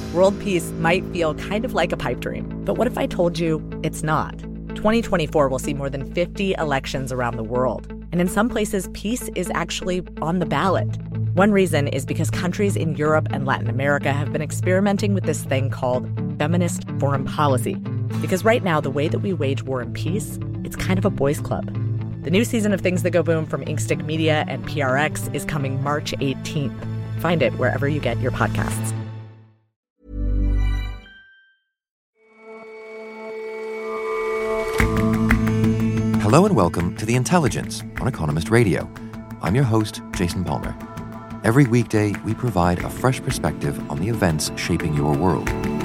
World peace might feel kind of like a pipe dream, but what if I told you it's not? 2024 will see more than 50 elections around the world, and in some places, peace is actually on the ballot. One reason is because countries in Europe and Latin America have been experimenting with this thing called feminist foreign policy. Because right now, the way that we wage war and peace, it's kind of a boys' club. The new season of Things That Go Boom from Inkstick Media and PRX is coming March 18th. Find it wherever you get your podcasts. Hello and welcome to The Intelligence on Economist Radio. I'm your host, Jason Palmer. Every weekday, we provide a fresh perspective on the events shaping your world.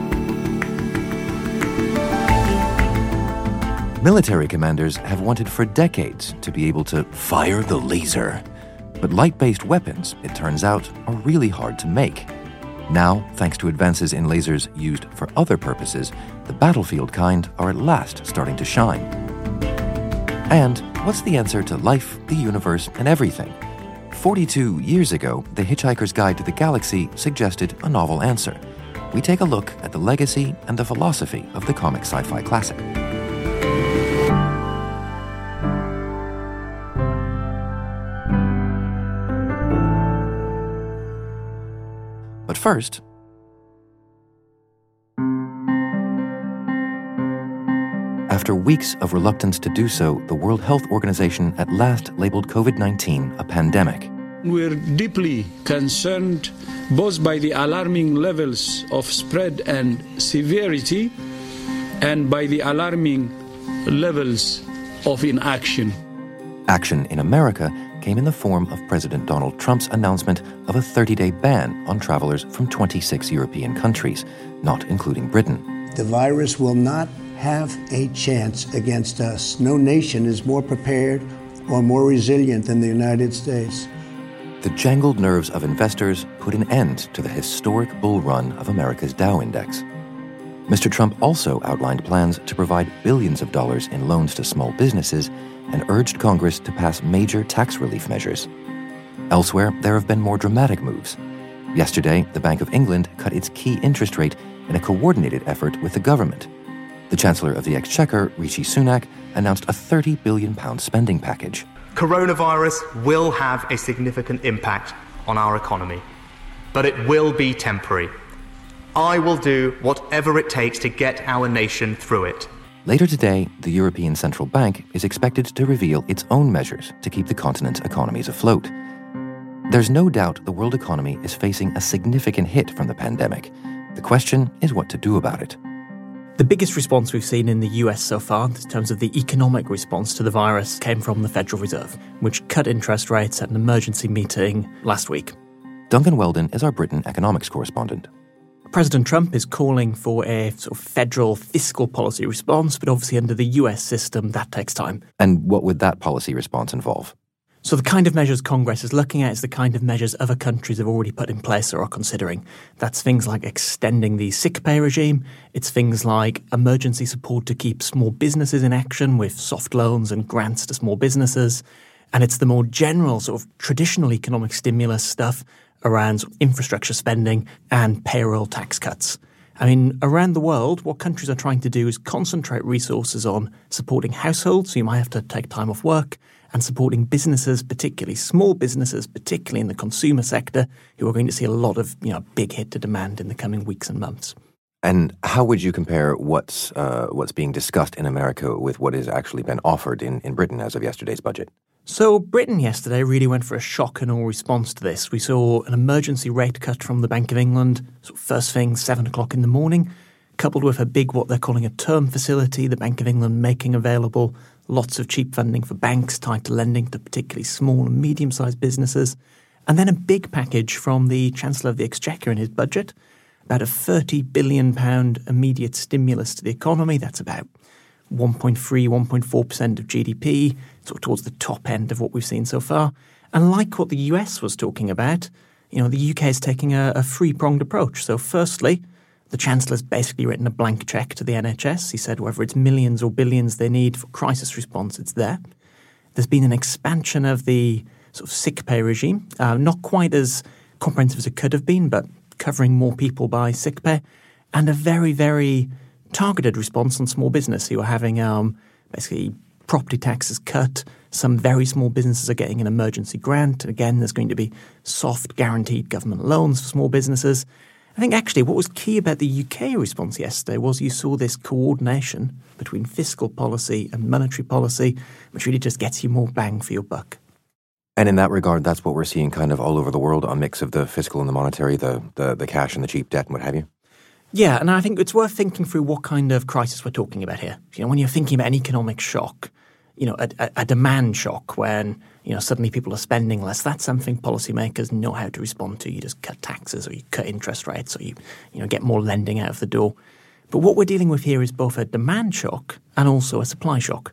Military commanders have wanted for decades to be able to fire the laser. But light-based weapons, it turns out, are really hard to make. Now, thanks to advances in lasers used for other purposes, the battlefield kind are at last starting to shine. And what's the answer to life, the universe, and everything? 42 years ago, The Hitchhiker's Guide to the Galaxy suggested a novel answer. We take a look at the legacy and the philosophy of the comic sci-fi classic. But first, after weeks of reluctance to do so, the World Health Organization at last labeled COVID-19 a pandemic. We're deeply concerned both by the alarming levels of spread and severity and by the alarming levels of inaction. Action in America came in the form of President Donald Trump's announcement of a 30-day ban on travelers from 26 European countries, not including Britain. The virus will not have a chance against us. No nation is more prepared or more resilient than the United States. The jangled nerves of investors put an end to the historic bull run of America's Dow Index. Mr. Trump also outlined plans to provide billions of dollars in loans to small businesses and urged Congress to pass major tax relief measures. Elsewhere, there have been more dramatic moves. Yesterday, the Bank of England cut its key interest rate in a coordinated effort with the government. The Chancellor of the Exchequer, Rishi Sunak, announced a £30 billion spending package. Coronavirus will have a significant impact on our economy, but it will be temporary. I will do whatever it takes to get our nation through it. Later today, the European Central Bank is expected to reveal its own measures to keep the continent's economies afloat. There's no doubt the world economy is facing a significant hit from the pandemic. The question is what to do about it. The biggest response we've seen in the US so far, in terms of the economic response to the virus, came from the Federal Reserve, which cut interest rates at an emergency meeting last week. Duncan Weldon is our Britain economics correspondent. President Trump is calling for a sort of federal fiscal policy response, but obviously under the US system, that takes time. And what would that policy response involve? So the kind of measures Congress is looking at is the kind of measures other countries have already put in place or are considering. That's things like extending the sick pay regime. It's things like emergency support to keep small businesses in action with soft loans and grants to small businesses. And it's the more general sort of traditional economic stimulus stuff around infrastructure spending and payroll tax cuts. I mean, around the world, what countries are trying to do is concentrate resources on supporting households, so you might have to take time off work, and supporting businesses, particularly small businesses, particularly in the consumer sector, who are going to see a lot of big hit to demand in the coming weeks and months. And how would you compare what's being discussed in America with what has actually been offered in Britain as of yesterday's budget? So Britain yesterday really went for a shock and awe response to this. We saw an emergency rate cut from the Bank of England, sort of first thing, 7 o'clock in the morning, coupled with a big, what they're calling a term facility, the Bank of England making available lots of cheap funding for banks tied to lending to particularly small and medium-sized businesses. And then a big package from the Chancellor of the Exchequer in his budget, about a £30 billion immediate stimulus to the economy. That's about 1.4% of GDP, sort of towards the top end of what we've seen so far. And like what the US was talking about, the UK is taking a three-pronged approach. So firstly, the Chancellor's basically written a blank cheque to the NHS. He said whether it's millions or billions they need for crisis response, it's there. There's been an expansion of the sort of sick pay regime, not quite as comprehensive as it could have been, but covering more people by sick pay, and a very, very targeted response on small business who are having basically property taxes cut. Some very small businesses are getting an emergency grant. Again, there's going to be soft guaranteed government loans for small businesses. I think actually what was key about the UK response yesterday was you saw this coordination between fiscal policy and monetary policy, which really just gets you more bang for your buck. And in that regard, that's what we're seeing kind of all over the world, a mix of the fiscal and the monetary, the cash and the cheap debt and what have you? Yeah, and I think it's worth thinking through what kind of crisis we're talking about here. When you're thinking about an economic shock, a demand shock when, suddenly people are spending less, that's something policymakers know how to respond to. You just cut taxes or you cut interest rates or you get more lending out of the door. But what we're dealing with here is both a demand shock and also a supply shock.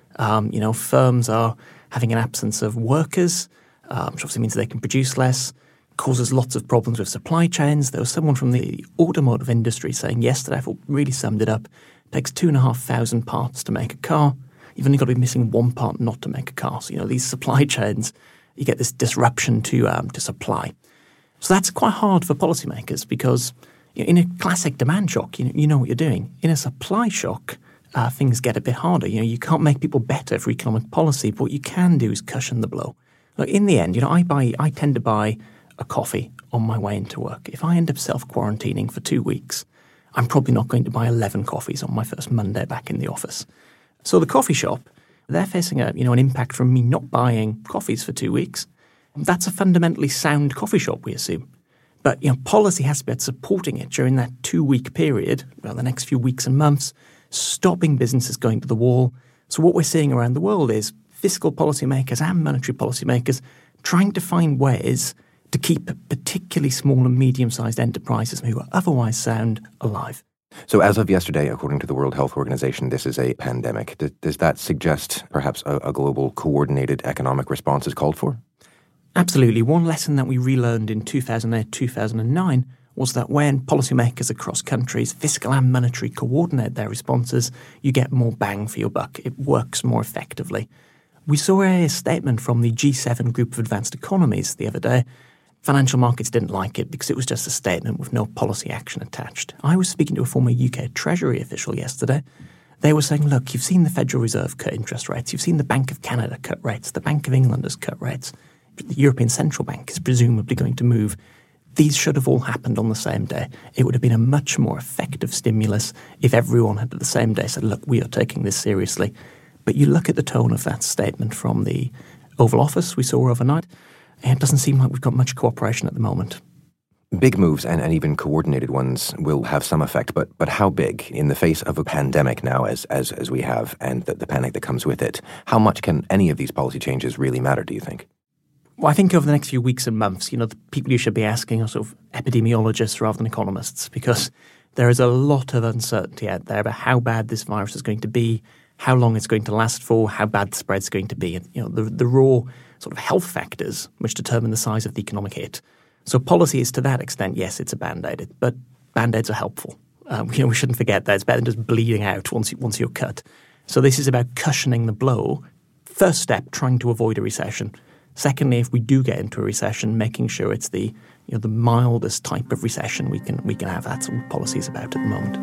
Firms are having an absence of workers, which obviously means they can produce less, causes lots of problems with supply chains. There was someone from the automotive industry saying yesterday, I thought really summed it up, it takes 2,500 parts to make a car. You've only got to be missing one part not to make a car. So, these supply chains, you get this disruption to supply. So that's quite hard for policymakers because in a classic demand shock, you know what you're doing. In a supply shock, things get a bit harder. You can't make people better for economic policy, but what you can do is cushion the blow. Look, in the end, I tend to buy a coffee on my way into work. If I end up self-quarantining for 2 weeks, I'm probably not going to buy 11 coffees on my first Monday back in the office. So the coffee shop, they're facing an impact from me not buying coffees for 2 weeks. That's a fundamentally sound coffee shop, we assume. But policy has to be supporting it during that 2-week period, the next few weeks and months, stopping businesses going to the wall. So what we're seeing around the world is fiscal policymakers and monetary policymakers trying to find ways to keep particularly small and medium-sized enterprises who are otherwise sound alive. So as of yesterday, according to the World Health Organization, this is a pandemic. Does that suggest perhaps a global coordinated economic response is called for? Absolutely. One lesson that we relearned in 2008, 2009 was that when policymakers across countries, fiscal and monetary, coordinate their responses, you get more bang for your buck. It works more effectively. We saw a statement from the G7 group of advanced economies the other day. Financial markets didn't like it because it was just a statement with no policy action attached. I was speaking to a former UK Treasury official yesterday. They were saying, look, you've seen the Federal Reserve cut interest rates. You've seen the Bank of Canada cut rates. The Bank of England has cut rates. The European Central Bank is presumably going to move. These should have all happened on the same day. It would have been a much more effective stimulus if everyone had at the same day said, look, we are taking this seriously. But you look at the tone of that statement from the Oval Office we saw overnight, it doesn't seem like we've got much cooperation at the moment. Big moves and even coordinated ones will have some effect, but how big in the face of a pandemic now as we have and the panic that comes with it? How much can any of these policy changes really matter, do you think? Well, I think over the next few weeks and months, the people you should be asking are sort of epidemiologists rather than economists, because there is a lot of uncertainty out there about how bad this virus is going to be, how long it's going to last for, how bad the spread's going to be, and the raw sort of health factors which determine the size of the economic hit. So policy is to that extent, yes, it's a Band-Aid, but Band-Aids are helpful. We shouldn't forget that. It's better than just bleeding out once you're cut. So this is about cushioning the blow. First step, trying to avoid a recession. Secondly, if we do get into a recession, making sure it's the mildest type of recession we can have. That's what policy is about at the moment.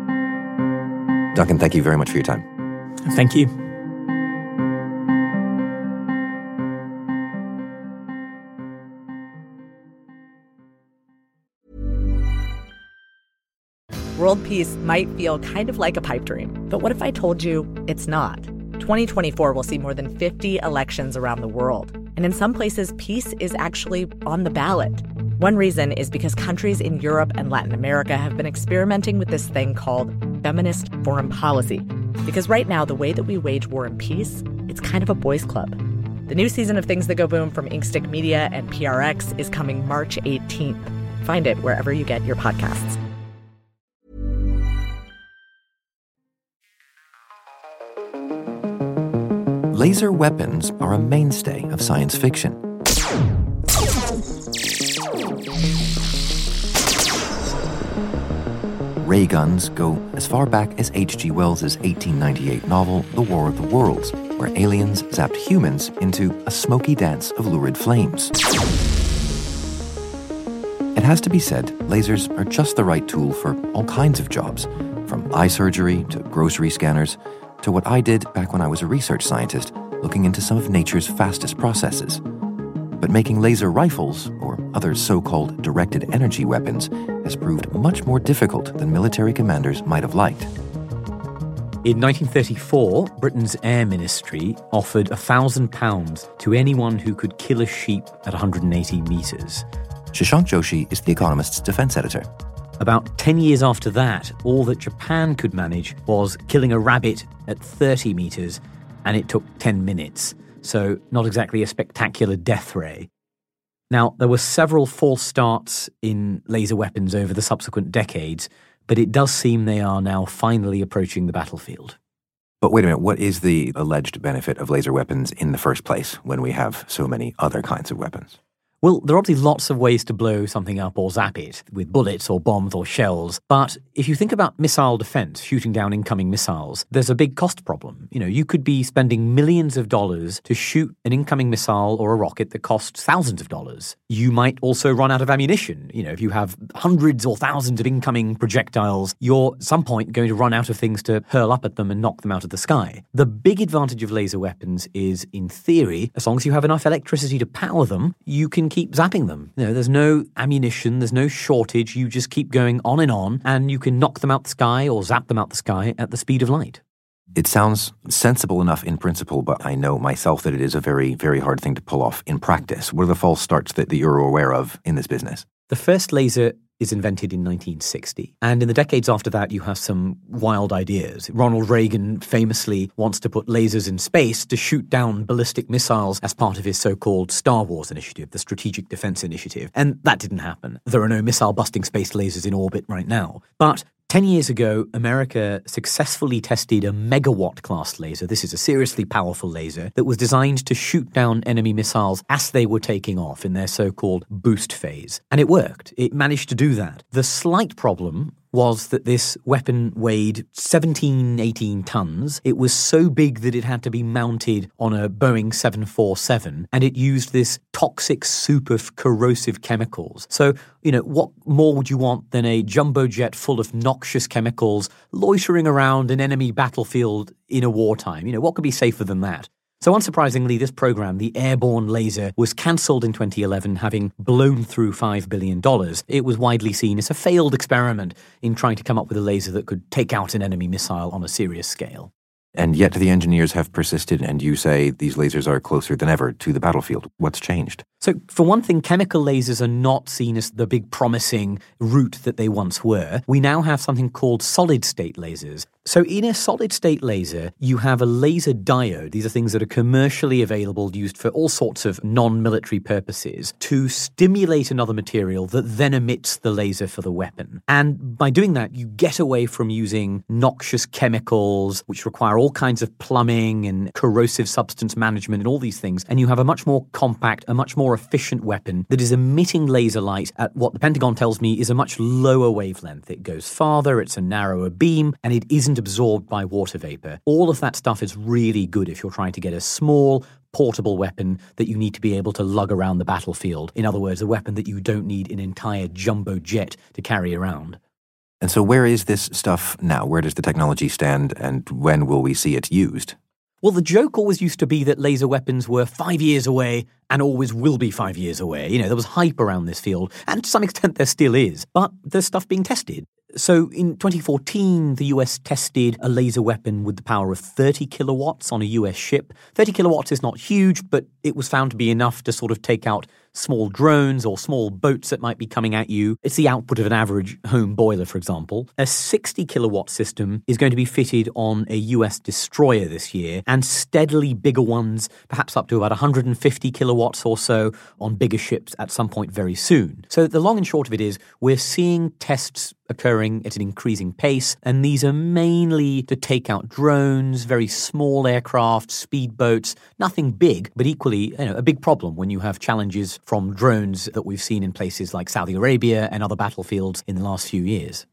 Duncan, thank you very much for your time. Thank you. World peace might feel kind of like a pipe dream, but what if I told you it's not? 2024 will see more than 50 elections around the world. And in some places, peace is actually on the ballot. One reason is because countries in Europe and Latin America have been experimenting with this thing called feminist foreign policy. Because right now, the way that we wage war and peace, it's kind of a boys' club. The new season of Things That Go Boom from Inkstick Media and PRX is coming March 18th. Find it wherever you get your podcasts. Laser weapons are a mainstay of science fiction. Ray guns go as far back as H.G. Wells' 1898 novel, The War of the Worlds, where aliens zapped humans into a smoky dance of lurid flames. It has to be said, lasers are just the right tool for all kinds of jobs, from eye surgery to grocery scanners to what I did back when I was a research scientist looking into some of nature's fastest processes. But making laser rifles, or other so-called directed energy weapons, has proved much more difficult than military commanders might have liked. In 1934, Britain's Air Ministry offered £1,000 to anyone who could kill a sheep at 180 metres. Shashank Joshi is The Economist's defense editor. About 10 years after that, all that Japan could manage was killing a rabbit at 30 metres, and it took 10 minutes. So not exactly a spectacular death ray. Now, there were several false starts in laser weapons over the subsequent decades, but it does seem they are now finally approaching the battlefield. But wait a minute, what is the alleged benefit of laser weapons in the first place when we have so many other kinds of weapons? Well, there are obviously lots of ways to blow something up or zap it, with bullets or bombs or shells. But if you think about missile defense, shooting down incoming missiles, there's a big cost problem. You could be spending millions of dollars to shoot an incoming missile or a rocket that costs thousands of dollars. You might also run out of ammunition. If you have hundreds or thousands of incoming projectiles, you're at some point going to run out of things to hurl up at them and knock them out of the sky. The big advantage of laser weapons is, in theory, as long as you have enough electricity to power them, you can keep zapping them. There's no ammunition, there's no shortage, you just keep going on, and you can knock them out the sky or zap them out the sky at the speed of light. It sounds sensible enough in principle, but I know myself that it is a very, very hard thing to pull off in practice. What are the false starts that you're aware of in this business? The first laser is invented in 1960. And in the decades after that, you have some wild ideas. Ronald Reagan famously wants to put lasers in space to shoot down ballistic missiles as part of his so-called Star Wars initiative, the Strategic Defense Initiative. And that didn't happen. There are no missile-busting space lasers in orbit right now. But 10 years ago, America successfully tested a megawatt-class laser. This is a seriously powerful laser that was designed to shoot down enemy missiles as they were taking off in their so-called boost phase. And it worked. It managed to do that. The slight problem was that this weapon weighed 18 tons. It was so big that it had to be mounted on a Boeing 747, and it used this toxic soup of corrosive chemicals. So, what more would you want than a jumbo jet full of noxious chemicals loitering around an enemy battlefield in a wartime? What could be safer than that? So unsurprisingly, this program, the airborne laser, was cancelled in 2011, having blown through $5 billion. It was widely seen as a failed experiment in trying to come up with a laser that could take out an enemy missile on a serious scale. And yet the engineers have persisted, and you say these lasers are closer than ever to the battlefield. What's changed? So, for one thing, chemical lasers are not seen as the big promising route that they once were. We now have something called solid-state lasers. So in a solid-state laser, you have a laser diode. These are things that are commercially available, used for all sorts of non-military purposes, to stimulate another material that then emits the laser for the weapon. And by doing that, you get away from using noxious chemicals, which require all kinds of plumbing and corrosive substance management and all these things, and you have a much more compact, a much more efficient weapon that is emitting laser light at what the Pentagon tells me is a much lower wavelength. It goes farther, it's a narrower beam, and it isn't absorbed by water vapor. All of that stuff is really good if you're trying to get a small, portable weapon that you need to be able to lug around the battlefield. In other words, a weapon that you don't need an entire jumbo jet to carry around. And so where is this stuff now? Where does the technology stand, and when will we see it used? Well, the joke always used to be that laser weapons were 5 years away and always will be 5 years away. There was hype around this field, and to some extent there still is. But there's stuff being tested. So in 2014, the US tested a laser weapon with the power of 30 kilowatts on a US ship. 30 kilowatts is not huge, but it was found to be enough to sort of take out small drones or small boats that might be coming at you. It's the output of an average home boiler, for example. A 60 kilowatt system is going to be fitted on a US destroyer this year, and steadily bigger ones, perhaps up to about 150 kilowatts or so, on bigger ships at some point very soon. So the long and short of it is, we're seeing tests occurring at an increasing pace, and these are mainly to take out drones, very small aircraft, speedboats, nothing big, but equally a big problem when you have challenges from drones that we've seen in places like Saudi Arabia and other battlefields in the last few years.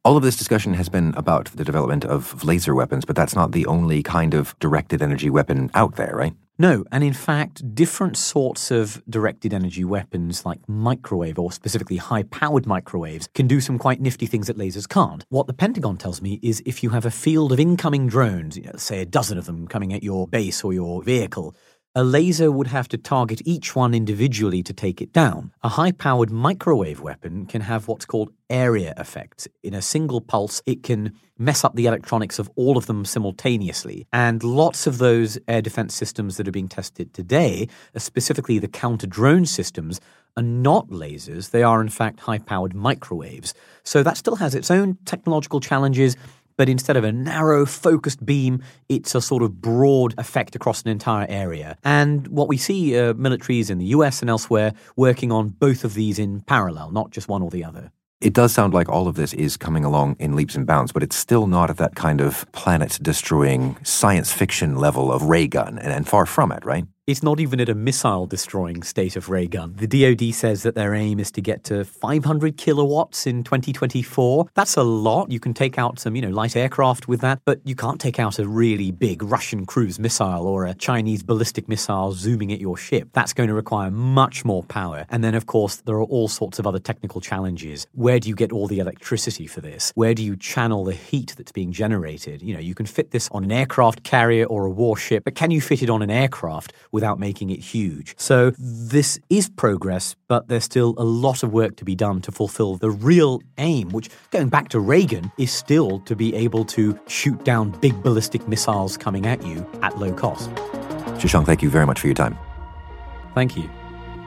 All of this discussion has been about the development of laser weapons, but that's not the only kind of directed energy weapon out there, right? No, and in fact, different sorts of directed energy weapons like microwave, or specifically high-powered microwaves, can do some quite nifty things that lasers can't. What the Pentagon tells me is if you have a field of incoming drones, say a dozen of them coming at your base or your vehicle, a laser would have to target each one individually to take it down. A high-powered microwave weapon can have what's called area effects. In a single pulse, it can mess up the electronics of all of them simultaneously. And lots of those air defense systems that are being tested today, specifically the counter-drone systems, are not lasers. They are, in fact, high-powered microwaves. So that still has its own technological challenges, but instead of a narrow, focused beam, it's a sort of broad effect across an entire area. And what we see militaries in the US and elsewhere working on both of these in parallel, not just one or the other. It does sound like all of this is coming along in leaps and bounds, but it's still not at that kind of planet-destroying science fiction level of ray gun, and far from it, right? It's not even at a missile-destroying state of ray gun. The DoD says that their aim is to get to 500 kilowatts in 2024. That's a lot. You can take out some, light aircraft with that, but you can't take out a really big Russian cruise missile or a Chinese ballistic missile zooming at your ship. That's going to require much more power. And then, of course, there are all sorts of other technical challenges. Where do you get all the electricity for this? Where do you channel the heat that's being generated? You can fit this on an aircraft carrier or a warship, but can you fit it on an aircraft without making it huge? So this is progress, but there's still a lot of work to be done to fulfill the real aim, which, going back to Reagan, is still to be able to shoot down big ballistic missiles coming at you at low cost. Shashank, thank you very much for your time. Thank you.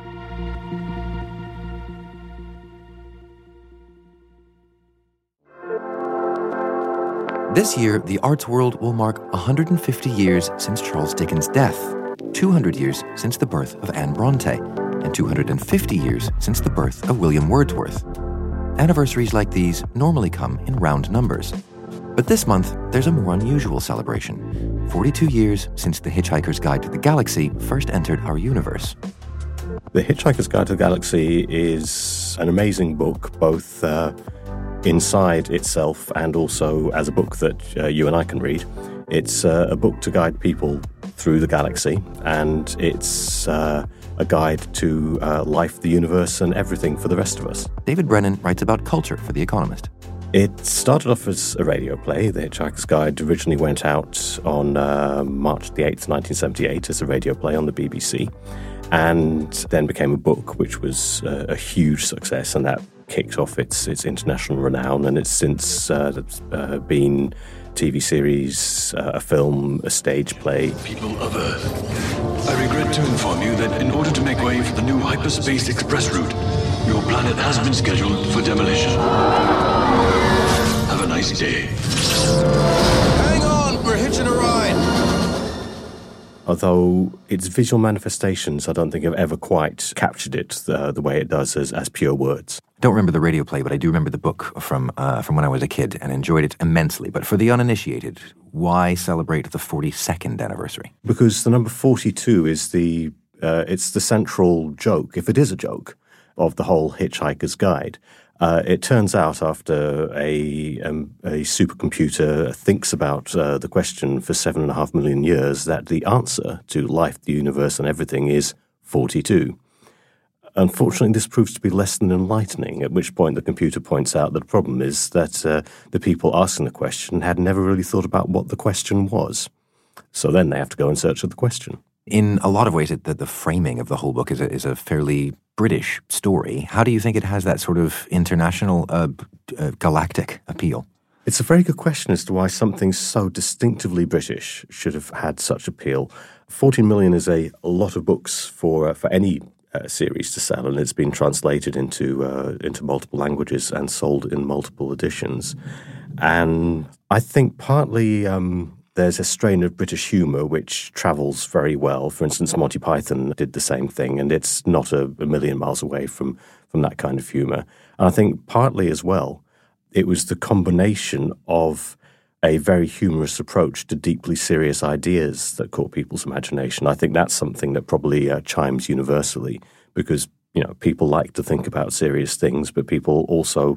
This year, the arts world will mark 150 years since Charles Dickens' death, 200 years since the birth of Anne Bronte, and 250 years since the birth of William Wordsworth. Anniversaries like these normally come in round numbers. But this month, there's a more unusual celebration. 42 years since The Hitchhiker's Guide to the Galaxy first entered our universe. The Hitchhiker's Guide to the Galaxy is an amazing book, both inside itself and also as a book that you and I can read. It's a book to guide people through the galaxy, and it's a guide to life, the universe, and everything for the rest of us. David Brennan writes about culture for The Economist. It started off as a radio play. The Hitchhiker's Guide originally went out on March the 8th, 1978 as a radio play on the BBC, and then became a book, which was a huge success, and that kicked off its international renown, and it's since been TV series, a film, a stage play. People of Earth, I regret to inform you that in order to make way for the new hyperspace express route, your planet has been scheduled for demolition. Have a nice day. Hang on, we're hitching a ride. Although its visual manifestations, I don't think have ever quite captured it the way it does as pure words. I don't remember the radio play, but I do remember the book from when I was a kid and enjoyed it immensely. But for the uninitiated, why celebrate the 42nd anniversary? Because the number 42 is it's the central joke, if it is a joke, of the whole Hitchhiker's Guide. It turns out after a supercomputer thinks about the question for 7.5 million years that the answer to life, the universe, and everything is 42. Unfortunately, this proves to be less than enlightening, at which point the computer points out that the problem is that the people asking the question had never really thought about what the question was. So then they have to go in search of the question. In a lot of ways, the framing of the whole book is a fairly British story. How do you think it has that sort of international, galactic appeal? It's a very good question as to why something so distinctively British should have had such appeal. 14 million is a lot of books for any series to sell, and it's been translated into multiple languages and sold in multiple editions. And I think partly there's a strain of British humour which travels very well. For instance, Monty Python did the same thing, and it's not a million miles away from that kind of humour. And I think partly as well, it was the combination of a very humorous approach to deeply serious ideas that caught people's imagination. I think that's something that probably chimes universally because, people like to think about serious things, but people also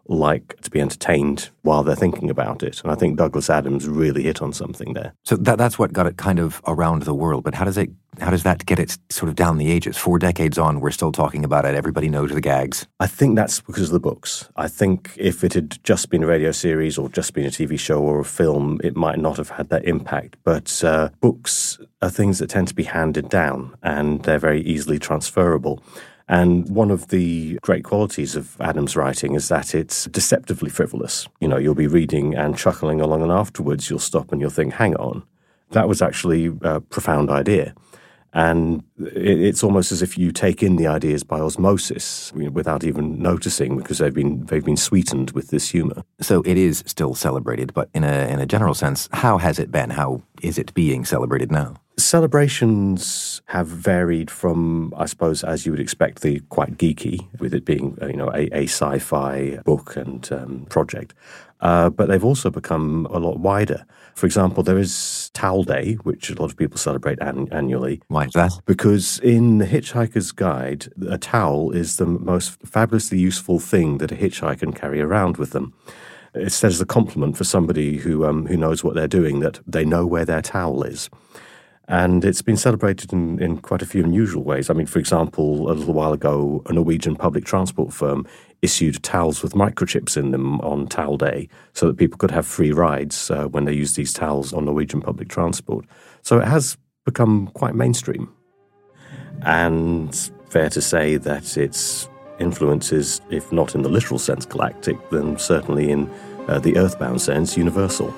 like to be entertained while they're thinking about it. And I think Douglas Adams really hit on something there. So that's what got it kind of around the world. But how does that get it sort of down the ages? 4 decades on, we're still talking about it. Everybody knows the gags. I think that's because of the books. I think if it had just been a radio series or just been a TV show or a film, it might not have had that impact. But books are things that tend to be handed down, and they're very easily transferable. And one of the great qualities of Adams' writing is that it's deceptively frivolous. You know, you'll be reading and chuckling along, and afterwards you'll stop and you'll think, hang on, that was actually a profound idea. And it's almost as if you take in the ideas by osmosis, without even noticing, because they've been sweetened with this humor. So it is still celebrated, but in a general sense, how has it been? How is it being celebrated now? Celebrations have varied from, I suppose, as you would expect, the quite geeky, with it being a sci-fi book and project. But they've also become a lot wider. For example, there is Towel Day, which a lot of people celebrate annually. Why is that? Because in The Hitchhiker's Guide, a towel is the most fabulously useful thing that a hitchhiker can carry around with them. It's said as a compliment for somebody who knows what they're doing, that they know where their towel is. And it's been celebrated in quite a few unusual ways. I mean, for example, a little while ago, a Norwegian public transport firm issued towels with microchips in them on Towel Day so that people could have free rides when they use these towels on Norwegian public transport. So it has become quite mainstream. And fair to say that its influence is, if not in the literal sense galactic, then certainly in the earthbound sense universal.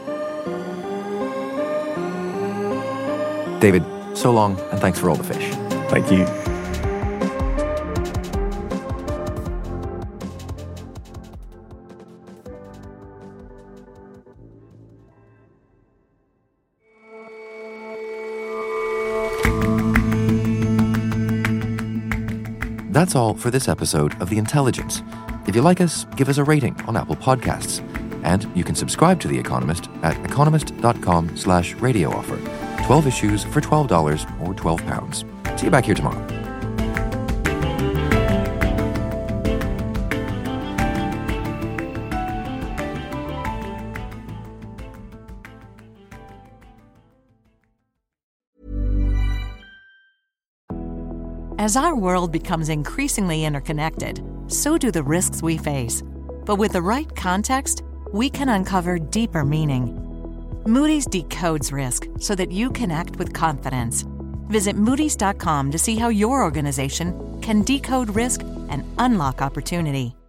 David, so long, and thanks for all the fish. Thank you. That's all for this episode of The Intelligence. If you like us, give us a rating on Apple Podcasts. And you can subscribe to The Economist at economist.com/radio offer. 12 issues for $12 or £12. See you back here tomorrow. As our world becomes increasingly interconnected, so do the risks we face. But with the right context, we can uncover deeper meaning. Moody's decodes risk so that you can act with confidence. Visit Moody's.com to see how your organization can decode risk and unlock opportunity.